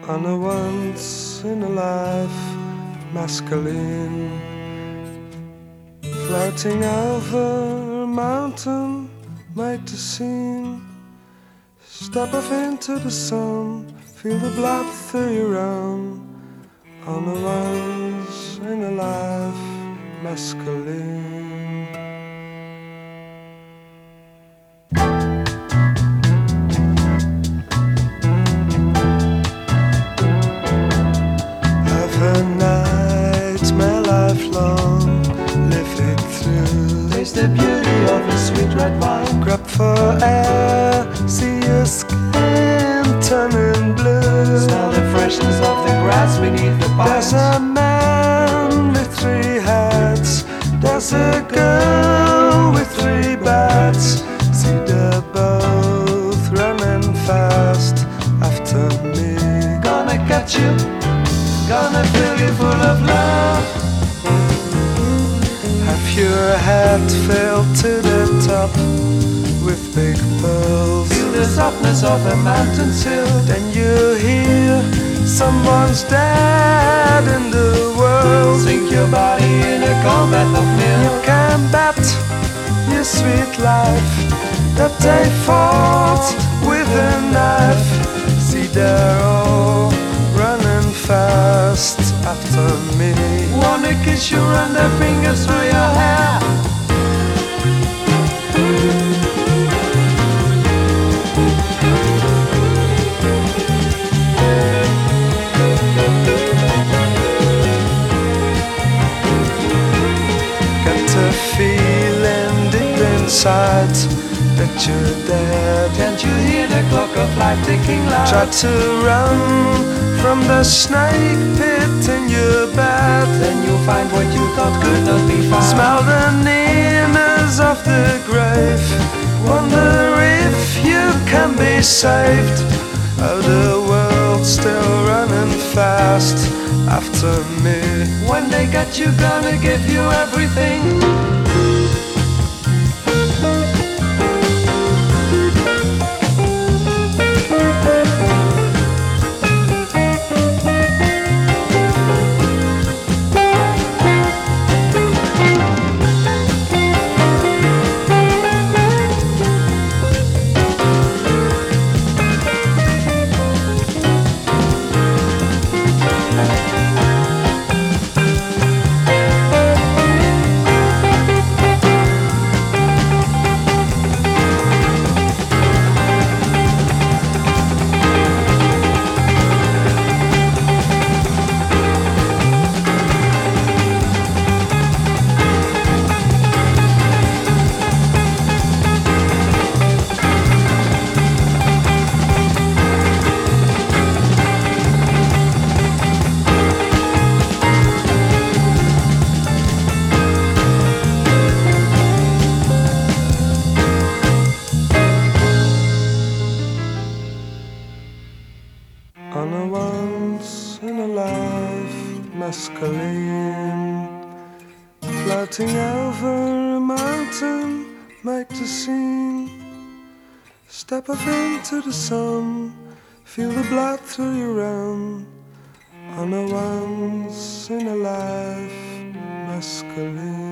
on a once-in-a-life masculine, floating over a mountain, made to scene. Step off into the sun, feel the blood through your own, on a once-in-a-life masculine. Taste the beauty of a sweet red wine. Grab for air, see your skin turning blue. Smell the freshness of the grass beneath the pines. There's a man with 3 hats. There's a girl with 3 bats. See, they're both running fast after me. Gonna catch you, gonna fill you full of love. Have your head filled to the top with big pearls. Feel the softness of a mountain sill. Then you hear someone's dead in the world. Sink your body in a cold bath of milk. You can bet your sweet life that they fought with a knife. See, they're all running fast after me. Wanna kiss you, run their fingers through your hair. Get the feeling deep inside that you're dead. Can't you hear the clock of life ticking loud? Try to run from the snake pit in your bed. Then you'll find what you thought could not be found. Smell the nearness of the grave. Wonder if you can be saved. Oh, the world's still running fast after me. When they get you, gonna give you everything. On a once-in-a-life masculine, floating over a mountain, make the scene. Step off into the sun, feel the blood through your own, on a once-in-a-life masculine.